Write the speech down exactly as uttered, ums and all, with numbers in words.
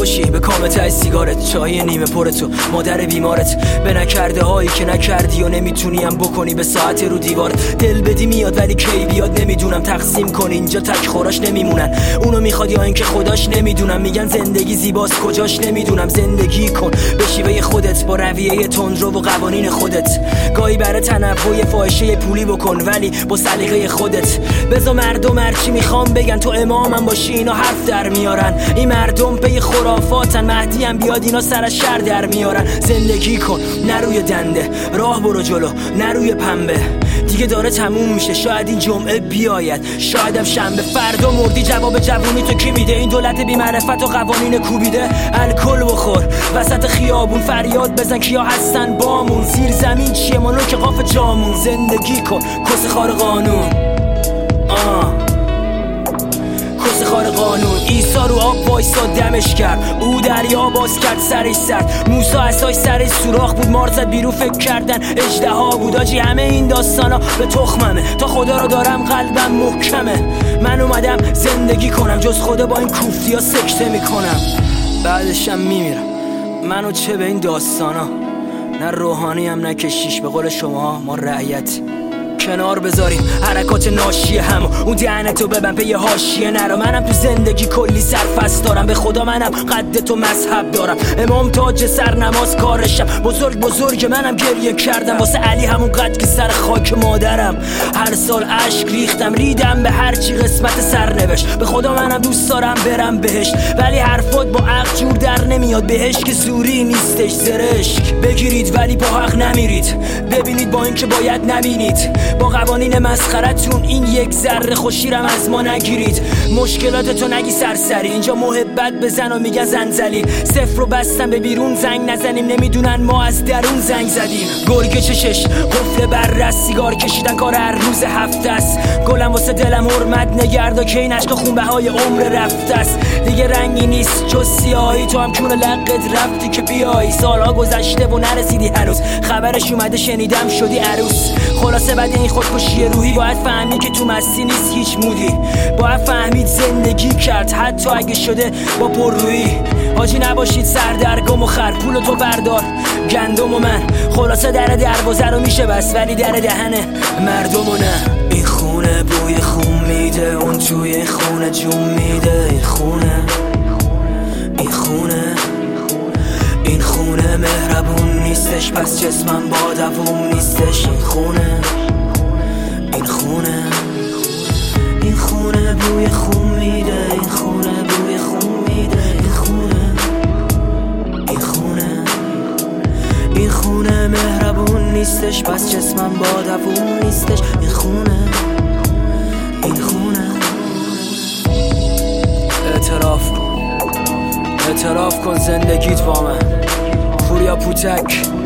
باشی به کام ته سیگارت، چای نیمه پر تو، مادر بیمارت، به نکرده هایی که نکردی و نمیتونیم بکنی، به ساعت رو دیوارت. دل بدی میاد ولی کی بیاد نمیدونم، تقسیم کن اینجا تک خوراش نمیمونن. اونو میخواد یا اینکه خداش نمیدونم. میگن زندگی زیباست کجاش نمیدونم. زندگی کن به شیوه خودت، با رویه تندرو و قوانین خودت. گاهی برای تنوع فاحشه پولی بکن ولی با سلیقه خودت. بذار مردم هرچی میخوام بگن، تو امامم باشی اینا حرف در میارن. این مردم پی خرافاتن، مهدی هم بیاد اینا سر از شر در میارن. زندگی کن نه روی دنده، راه برو جلو نه روی پنبه. دیگه داره تموم میشه، شاید این جمعه بیاید، شاید هم شنبه. فردا مردی جواب جوونی تو کی میده؟ این دولت بی معرفت و قوانین کوبیده. الکل بخور وسط خیابون، فریاد بزن کیا هستن بامون. زیر زمین چیه منو که قاف جامون. زندگی کن کس خار قانون، آه کس خار قانون. عیسی رو آب وایسا دمش کرد، او دریا باز کرد سرش سرد. موسی عصاش سرش سوراخ بود، مار زد بیرون فکر کردن اژدها بود. آجی همه این داستانا به تخممه، تا خدا رو دارم قلبم محکمه. من اومدم زندگی کنم، جز خدا با این کوفتیا سکته میکنم. بعدشم میمیرم، منو چه به این داستانا. نه روحانی هم نه کشیش، به قول شما ما رعیت. کنار بذاریم حرکات ناشی همو، اون دهنتو ببن پی حاشیه نرو. منم تو زندگی کلی سرفست دارم، به خدا منم قد تو مذهب دارم. امام تاج سر نماز کارشم، بزرگ بزرگ منم گریه کردم واسه علی همون قد که سر خاک مادرم. هر سال عشق ریختم ریدم به هر چی قسمت سرنوشت. به خدا منم دوست دارم برم بهشت، ولی حرفات با عقل جور در نمیاد. بهش که زوری نیستش زرشک، بگیرید ولی با حق نمیرید. ببینید با اینکه باید نبینید. با قوانین مسخرتون این یک ذره خوشیرم از ما نگیرید. مشکلاتتو نگی سرسری، اینجا محبت بزن و میگن زنزلی. صفر رو بستم به بیرون زنگ نزنیم، نمیدونن ما از درون زنگ زدیم. گرگ چشش قفل بررس، سیگار کشیدن کار هر روز هفته است. گلم واسه دلم حرمت نگردا که این عشق خون بهای عمر رفته است. دیگه رنگی نیست جز سیاهی، تو هم کون لقت رفتی که بیایی. سالها گذشته و نرسیدی هنوز، خبرش اومده شنیدم شدی عروس. خلاصه بعد این خودکشی روحی باید فهمی که تو مستی نیست هیچ مودی. باید فهمید زندگی کرد حتی اگه شده با پررویی. حاجی نباشید سردرگم و خر، پول تو بردار گندم و من. خلاصه در دروازه رو میشه بس، ولی در دهنه مردم و نه. این خونه بوی خون میده، اون توی خونه جون میده. این خونه این خونه این خونه مهربون نیستش، پس جسمم با دووم نیستش. این خونه این خونه این خونه بوی خون میده. این خونه بوی خون میده. این خونه این خونه این خونه مهربون نیستش، پس جسمم با دووم نیستش. این خونه این خونه. اعتراف کن اعتراف کن زندگیت با من. پوریا پوتک.